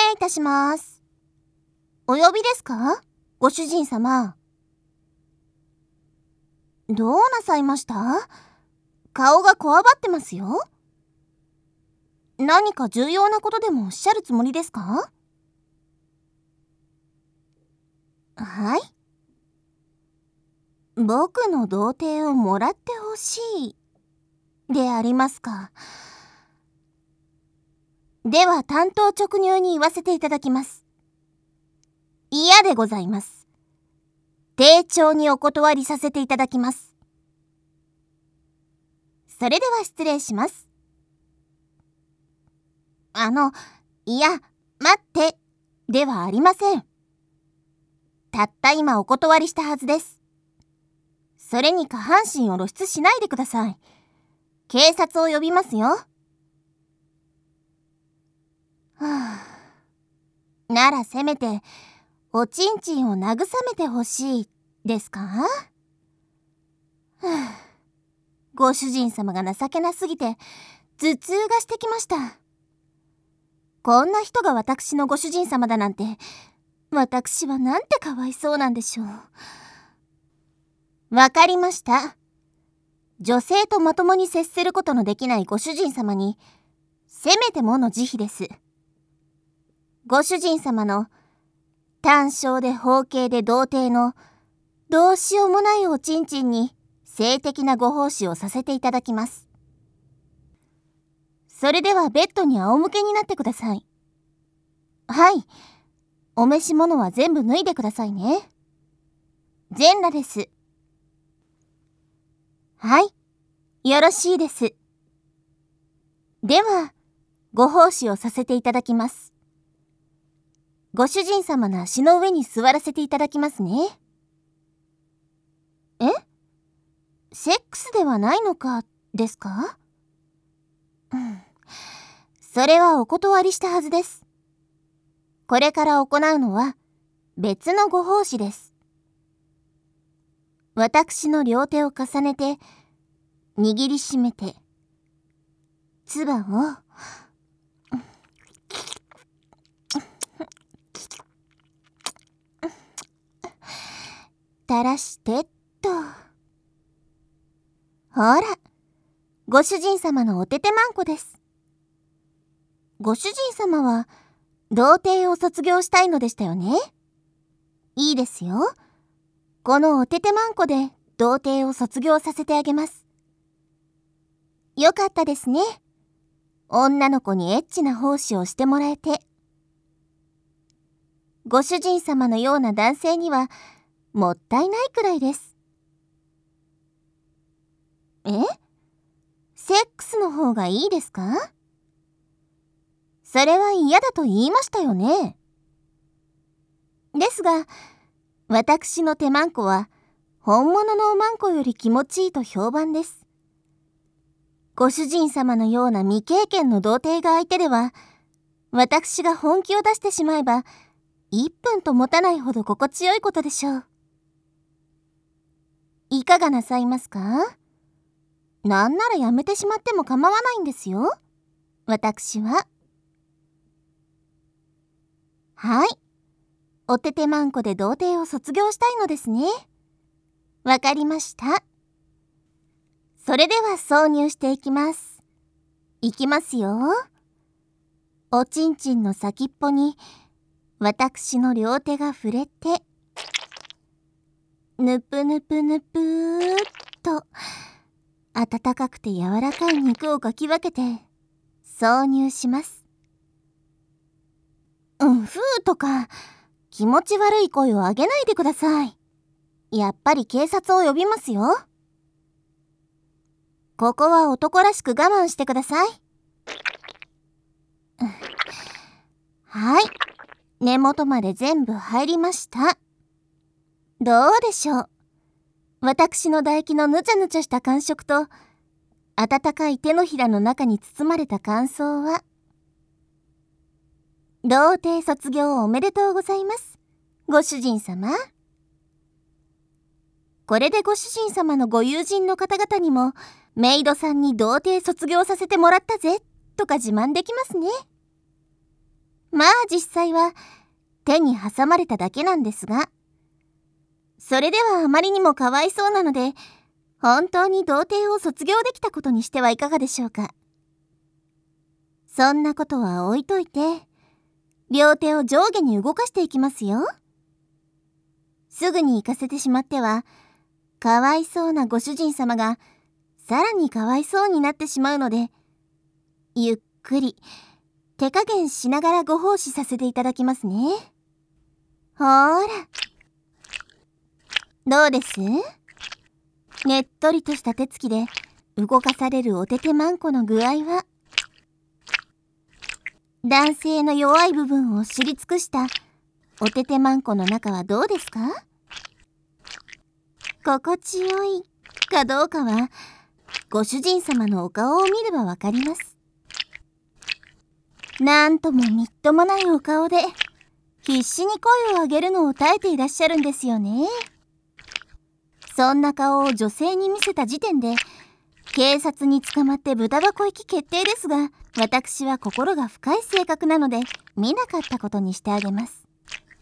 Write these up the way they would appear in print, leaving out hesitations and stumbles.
礼いたします。お呼びですか？ご主人様。どうなさいました？顔がこわばってますよ。何か重要なことでもおっしゃるつもりですか？はい。僕の童貞をもらってほしいでありますか。では単刀直入に言わせていただきます。嫌でございます。丁重にお断りさせていただきます。それでは失礼します。いや、待って、ではありません。たった今お断りしたはずです。それに下半身を露出しないでください。警察を呼びますよ。はあ、ならせめて、おちんちんを慰めてほしい、ですか？はあ、ご主人様が情けなすぎて、頭痛がしてきました。こんな人が私のご主人様だなんて、私はなんてかわいそうなんでしょう。わかりました。女性とまともに接することのできないご主人様に、せめてもの慈悲です。ご主人様の単小で包茎で童貞のどうしようもないおちんちんに性的なご奉仕をさせていただきます。それではベッドに仰向けになってください。はい。お召し物は全部脱いでくださいね。全裸です。はい。よろしいです。では、ご奉仕をさせていただきます。ご主人様の足の上に座らせていただきますね。え？セックスではないのか、ですか？それはお断りしたはずです。これから行うのは別のご奉仕です。私の両手を重ねて、握りしめて、唾を、垂らしてっと。ほら、ご主人様のおててまんこです。ご主人様は、童貞を卒業したいのでしたよね？いいですよ。このおててまんこで童貞を卒業させてあげます。よかったですね。女の子にエッチな奉仕をしてもらえて。ご主人様のような男性にはもったいないくらいです。セックスの方がいいですか？それは嫌だと言いましたよね。ですが、私の手まんこは本物のおまんこより気持ちいいと評判です。ご主人様のような未経験の童貞が相手では、私が本気を出してしまえば、1分と持たないほど心地よいことでしょう。いかがなさいますか？なんならやめてしまっても構わないんですよ。私は。はい。おててまんこで童貞を卒業したいのですね。わかりました。それでは挿入していきます。いきますよ。おちんちんの先っぽに私の両手が触れて、ぬぷぬぷぬぷーっと温かくて柔らかい肉をかき分けて挿入します。ふーとか気持ち悪い声を上げないでください。やっぱり警察を呼びますよ。ここは男らしく我慢してください。はい。根元まで全部入りました。どうでしょう。私の唾液のぬちゃぬちゃした感触と、温かい手のひらの中に包まれた感想は。童貞卒業おめでとうございます。ご主人様。これでご主人様のご友人の方々にも、メイドさんに童貞卒業させてもらったぜ、とか自慢できますね。 まあ実際は手に挟まれただけなんですが、それではあまりにもかわいそうなので、本当に童貞を卒業できたことにしてはいかがでしょうか。そんなことは置いといて、両手を上下に動かしていきますよ。すぐに行かせてしまっては、かわいそうなご主人様がさらにかわいそうになってしまうので、ゆっくり手加減しながらご奉仕させていただきますね。ほーら。どうです？ねっとりとした手つきで動かされるおててまんこの具合は、男性の弱い部分を知り尽くしたおててまんこの中はどうですか？心地よいかどうかはご主人様のお顔を見ればわかります。なんともみっともないお顔で必死に声を上げるのを耐えていらっしゃるんですよね。そんな顔を女性に見せた時点で警察に捕まって豚箱行き決定ですが、私は心が深い性格なので見なかったことにしてあげます。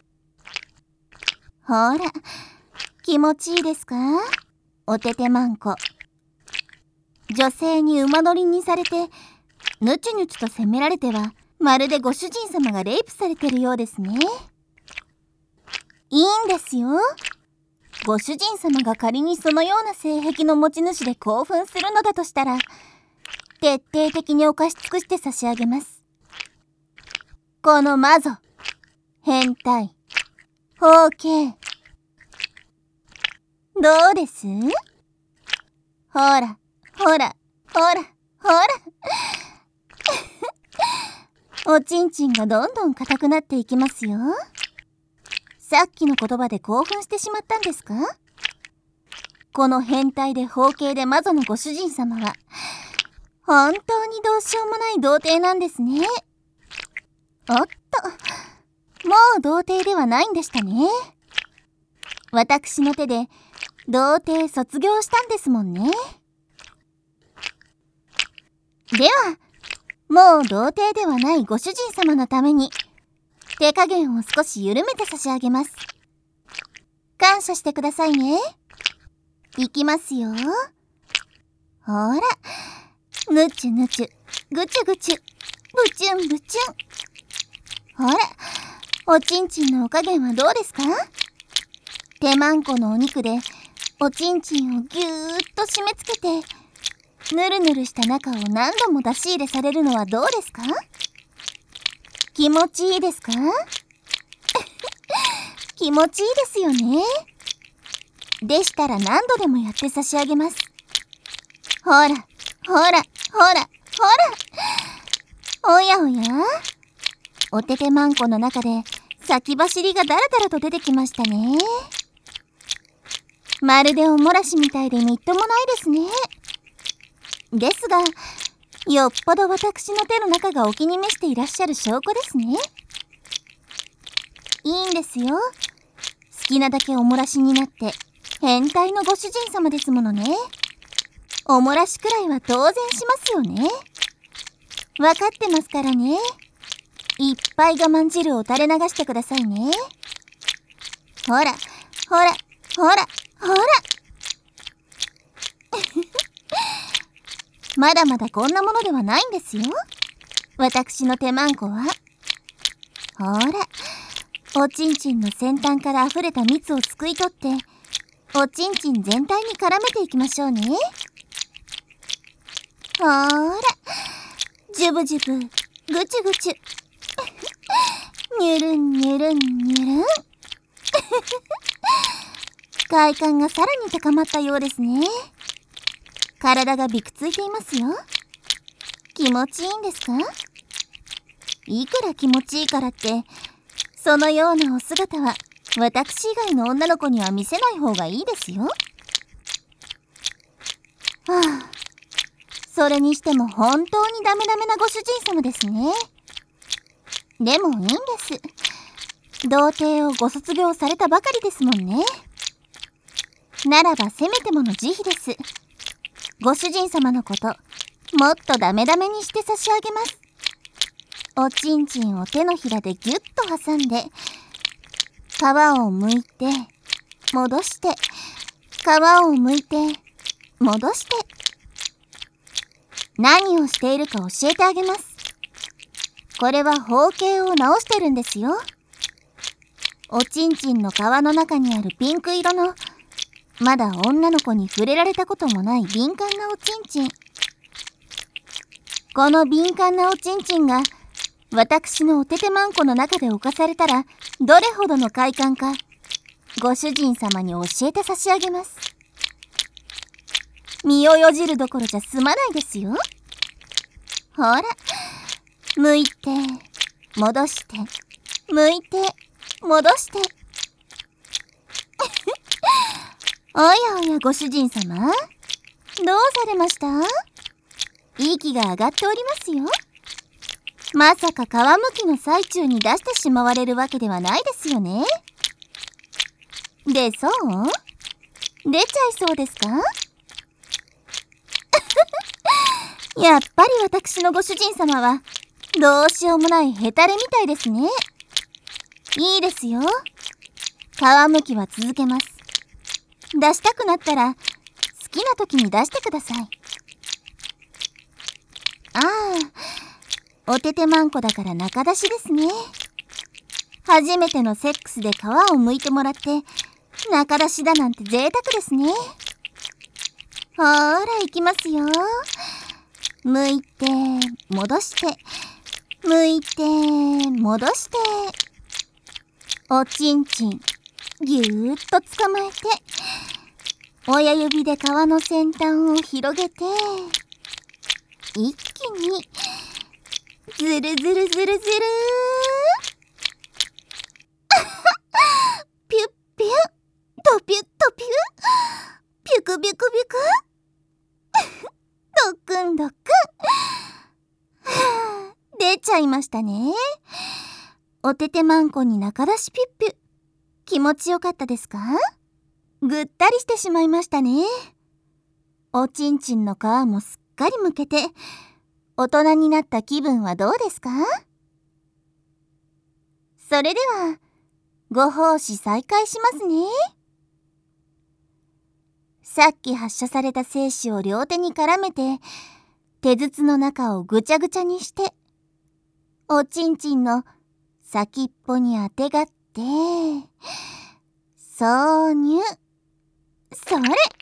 ほら、気持ちいいですか？おててまんこ。女性に馬乗りにされてぬちゅぬちゅと責められては、まるでご主人様がレイプされてるようですね。いいんですよ。ご主人様が仮にそのような性癖の持ち主で興奮するのだとしたら、徹底的に犯し尽くして差し上げます。この魔女、変態、包茎。どうです？ほら、ほら、ほら、ほら。おちんちんがどんどん硬くなっていきますよ。さっきの言葉で興奮してしまったんですか？この変態で包茎で魔女のご主人様は本当にどうしようもない童貞なんですね。おっと、もう童貞ではないんでしたね。私の手で童貞卒業したんですもんね。ではもう童貞ではないご主人様のために手加減を少し緩めて差し上げます。感謝してくださいね。いきますよ。ほら、ぬちゅぬちゅ、ぐちゅぐちゅ、ぶちゅんぶちゅん。ほら、おちんちんのお加減はどうですか？手まんこのお肉でおちんちんをぎゅーっと締め付けて、ぬるぬるした中を何度も出し入れされるのはどうですか？気持ちいいですか？気持ちいいですよね。でしたら何度でもやって差し上げます。ほら、ほら、ほら、ほら。おやおや？おててまんこの中で先走りがだらだらと出てきましたね。まるでおもらしみたいでみっともないですね。ですが、よっぽど私の手の中がお気に召していらっしゃる証拠ですね。いいんですよ。好きなだけおもらしになって変態のご主人様ですものね。おもらしくらいは当然しますよね。わかってますからね。いっぱい我慢汁を垂れ流してくださいね。ほら、ほら、ほら、ほら。まだまだこんなものではないんですよ。私の手まんこは。ほら、おちんちんの先端から溢れた蜜をすくい取って、おちんちん全体に絡めていきましょうね。ほら、ジュブジュブ、ぐちゅぐちゅ。にゅるんにゅるんにゅるん。快感がさらに高まったようですね。体がびくついていますよ。気持ちいいんですか？いくら気持ちいいからって、そのようなお姿は私以外の女の子には見せない方がいいですよ。はあ、それにしても本当にダメダメなご主人様ですね。でもいいんです。童貞をご卒業されたばかりですもんね。ならばせめてもの慈悲です。ご主人様のこと、もっとダメダメにして差し上げます。 おちんちんを手のひらでぎゅっと挟んで、皮を剥いて、戻して、皮を剥いて、戻して。何をしているか教えてあげます。これは包茎を直してるんですよ。おちんちんの皮の中にあるピンク色の、まだ女の子に触れられたこともない敏感なおちんちん。この敏感なおちんちんが、私のおててまんこの中で侵されたら、どれほどの快感か、ご主人様に教えて差し上げます。身をよじるどころじゃ済まないですよ。ほら、剥いて、戻して、剥いて、戻して。おやおやご主人様、どうされました？息が上がっておりますよ。まさか皮むきの最中に出してしまわれるわけではないですよね。で、そう？出ちゃいそうですか？やっぱり私のご主人様は、どうしようもないヘタレみたいですね。いいですよ。皮むきは続けます。出したくなったら、好きな時に出してください。ああ、おててまんこだから中出しですね。初めてのセックスで皮を剥いてもらって、中出しだなんて贅沢ですね。ほーら、いきますよ。剥いて、戻して、剥いて、戻して。おちんちん、ぎゅーっと捕まえて、親指で皮の先端を広げて、一気に、ずるずるずるずるピュッピュッ、ドピュッドピュッ、ピュクピュクピュク、ドックンドックン。出ちゃいましたね。おててまんこに中出しピュッピュ。気持ちよかったですか？ぐったりしてしまいましたね。おちんちんの皮もすっかりむけて、大人になった気分はどうですか？それでは、ご奉仕再開しますね。さっき発射された精子を両手に絡めて、手筒の中をぐちゃぐちゃにして、おちんちんの先っぽにあてがって、挿入。それ！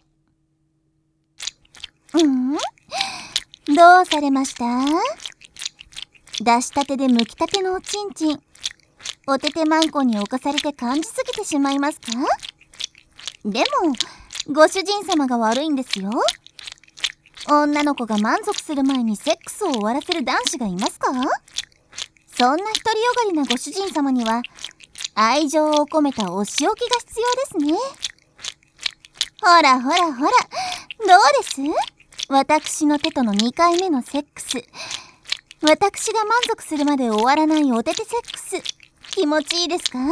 どうされました？出したてで剥きたてのおちんちん、おててまんこに侵されて感じすぎてしまいますか？でも、ご主人様が悪いんですよ。女の子が満足する前にセックスを終わらせる男子がいますか？そんな独りよがりなご主人様には、愛情を込めたお仕置きが必要ですね。ほらほらほら、どうです？私の手との2回目のセックス。私が満足するまで終わらないおててセックス。気持ちいいですか？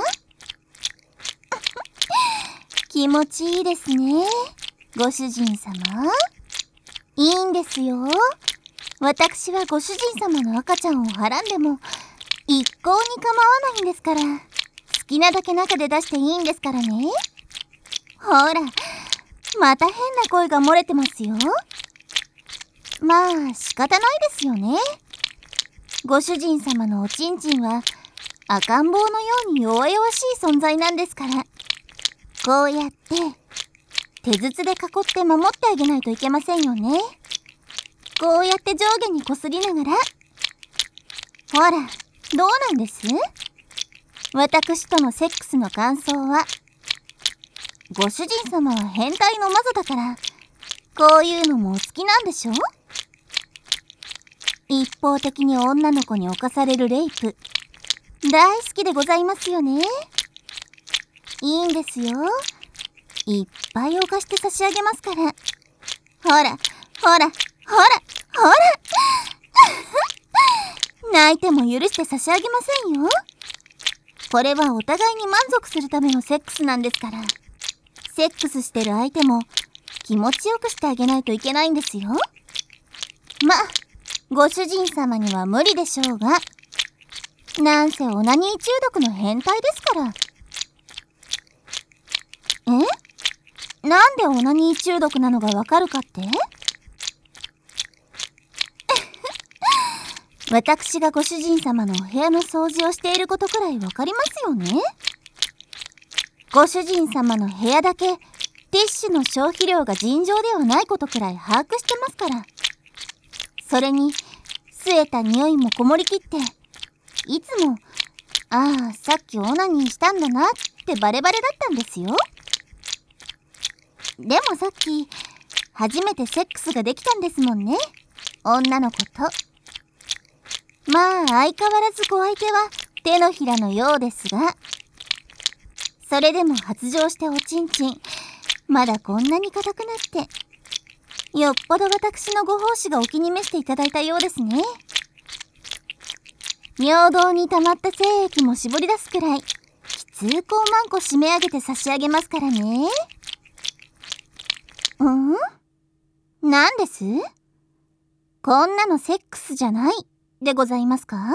気持ちいいですね。ご主人様。いいんですよ。私はご主人様の赤ちゃんをはらんでも、一向に構わないんですから。好きなだけ中で出していいんですからね。ほら、また変な声が漏れてますよ。まあ、仕方ないですよね。ご主人様のおちんちんは、赤ん坊のように弱々しい存在なんですから。こうやって、手筒で囲って守ってあげないといけませんよね。こうやって上下にこすりながら。ほら、どうなんです？私とのセックスの感想は。ご主人様は変態の魔女だから、こういうのもお好きなんでしょ？一方的に女の子に侵されるレイプ、大好きでございますよね。いいんですよ。いっぱい犯して差し上げますから。ほら、ほら、ほら、ほら泣いても許して差し上げませんよ。これはお互いに満足するためのセックスなんですから。セックスしてる相手も気持ちよくしてあげないといけないんですよ。ま、ご主人様には無理でしょうが、 なんせオナニー中毒の変態ですから。なんでオナニー中毒なのがわかるかって？私がご主人様のお部屋の掃除をしていることくらいわかりますよね。ご主人様の部屋だけティッシュの消費量が尋常ではないことくらい把握してますから。それに吸えた匂いもこもりきって、いつもさっきオナニーしたんだなってバレバレだったんですよ。でもさっき初めてセックスができたんですもんね、女の子と。まあ相変わらずご相手は手のひらのようですが、それでも発情しておちんちんまだこんなに硬くなって、よっぽど私のご奉仕がお気に召していただいたようですね。尿道に溜まった精液も絞り出すくらいきつーくおまんこ締め上げて差し上げますからね。なんです？こんなのセックスじゃないでございますか？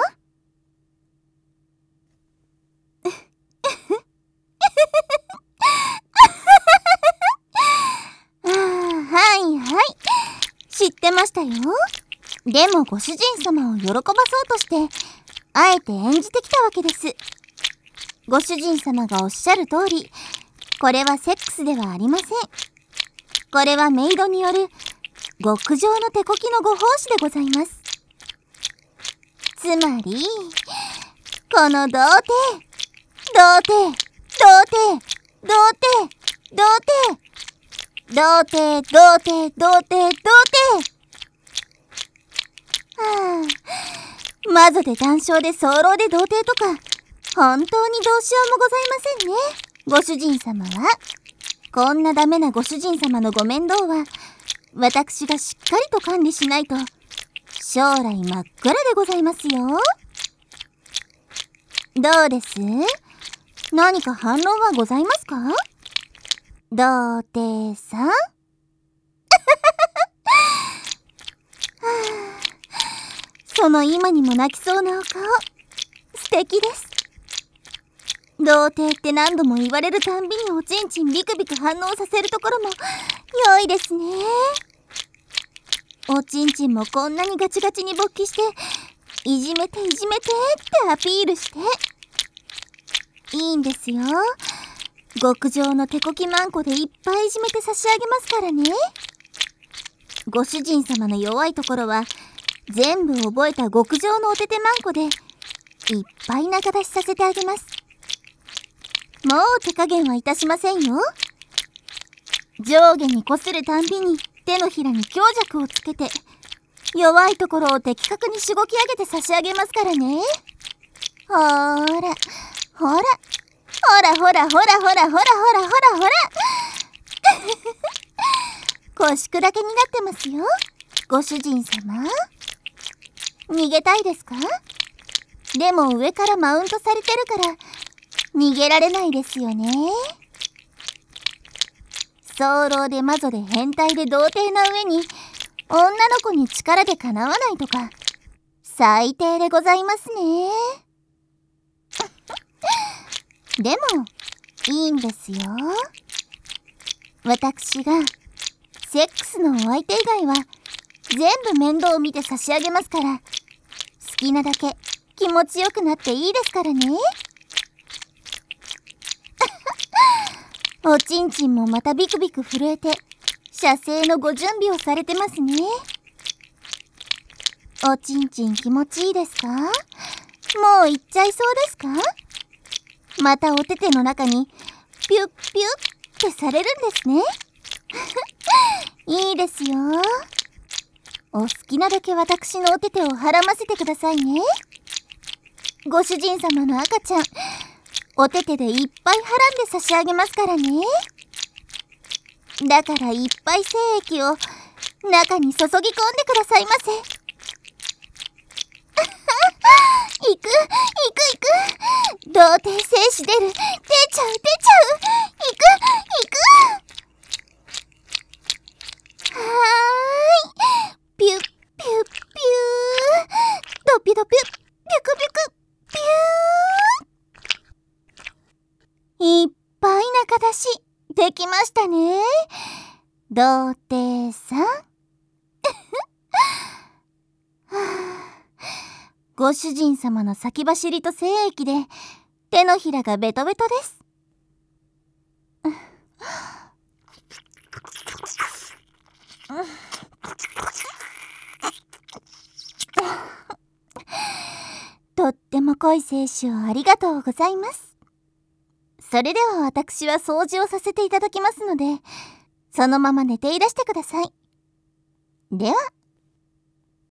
はいはい、知ってましたよ。でもご主人様を喜ばそうとしてあえて演じてきたわけです。ご主人様がおっしゃる通り、これはセックスではありません。これはメイドによる極上の手こきのご奉仕でございます。つまりこの童貞マゾで談笑で早漏で童貞とか本当にどうしようもございませんね、ご主人様は。こんなダメなご主人様のご面倒は私がしっかりと管理しないと将来真っ暗でございますよ。どうです？何か反論はございますか？童貞さんその今にも泣きそうなお顔素敵です。童貞って何度も言われるたんびにおちんちんビクビク反応させるところも良いですね。おちんちんもこんなにガチガチに勃起していじめてってアピールしていいんですよ。極上の手こきまんこでいっぱいいじめて差し上げますからね。ご主人様の弱いところは全部覚えた極上のお手手まんこでいっぱい仲出しさせてあげます。もう手加減はいたしませんよ。上下にこするたんびに手のひらに強弱をつけて弱いところを的確にしごき上げて差し上げますからね。ほーら腰砕けになってますよ、ご主人様。逃げたいですか？でも上からマウントされてるから逃げられないですよね。早漏でマゾで変態で童貞な上に女の子に力でかなわないとか最低でございますね。でもいいんですよ。私がセックスのお相手以外は全部面倒を見て差し上げますから、好きなだけ気持ちよくなっていいですからね。おちんちんもまたビクビク震えて射精のご準備をされてますね。おちんちん気持ちいいですか？もういっちゃいそうですか？またお手手の中にピュッピュッってされるんですね。いいですよ。お好きなだけ私のお手手をはらませてくださいね。ご主人様の赤ちゃんお手手でいっぱいはらんで差し上げますからね。だからいっぱい精液を中に注ぎ込んでくださいませ。いく童貞精子出る、出ちゃういくはーい、ピュッピュッピュー、ドピドピュッ、ピュクピュクピュー。 いっぱいな形できましたね。童貞さん。ご主人様の先走りと精液で手のひらがベトベトです。とっても濃い精子をありがとうございます。それでは私は掃除をさせていただきますので、そのまま寝ていらしてください。では。